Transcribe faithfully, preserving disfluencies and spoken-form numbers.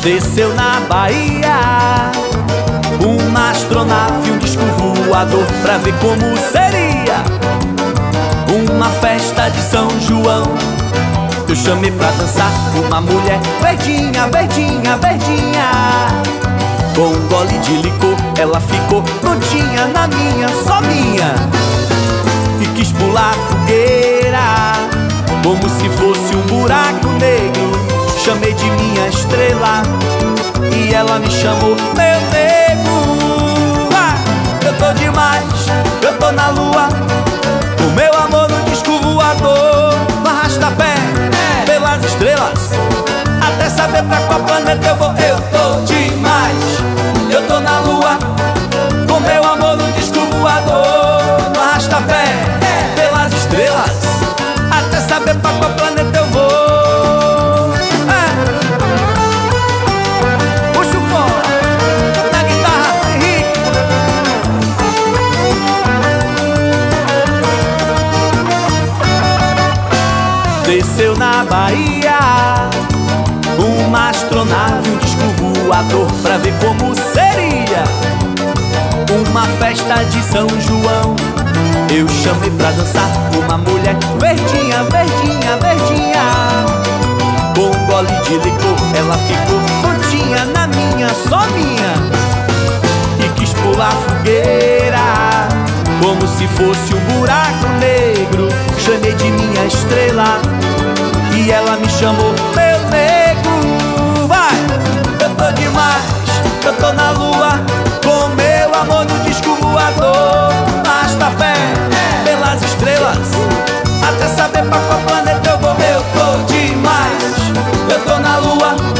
Desceu na Bahia uma astronave, um disco voador, pra ver como seria uma festa de São João. Eu chamei pra dançar uma mulher verdinha, verdinha, verdinha. Com um gole de licor ela ficou prontinha na minha, só minha. E quis pular a fogueira como se fosse um buraco negro. Chamei de minha estrela e ela me chamou meu nego. Ah, eu tô demais, eu tô na lua, o meu amor no disco voador. No arrasta-pé pelas estrelas, até saber pra qual planeta eu vou. Eu tô demais, eu tô na lua, com meu amor no disco voador. No arrasta-pé pelas estrelas, até saber pra qual planeta eu vou. Desceu na Bahia uma astronave, um disco voador, pra ver como seria uma festa de São João. Eu chamei pra dançar uma mulher verdinha, verdinha, verdinha. Com um gole de licor ela ficou prontinha na minha, só minha. E quis pular a fogueira como se fosse um buraco negro. Chamei de minha estrela e ela me chamou meu nego. Vai! Eu tô demais, eu tô na lua, com meu amor no disco voador. Arrasta-pé pelas estrelas, até saber pra qual planeta eu vou. Eu tô demais, eu tô na lua,